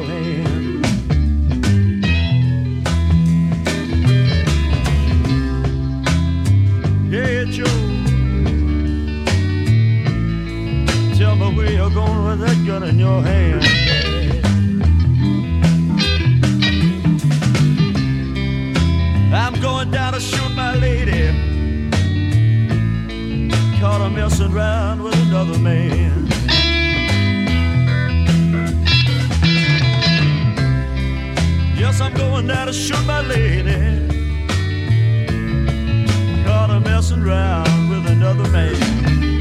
hand. Yeah, Joe, tell me where you're going with that gun in your hand. I'm going down to shoot my lady. Caught her messing around with another man. Yes, I'm going down to shoot my lady. Caught her messing around with another man.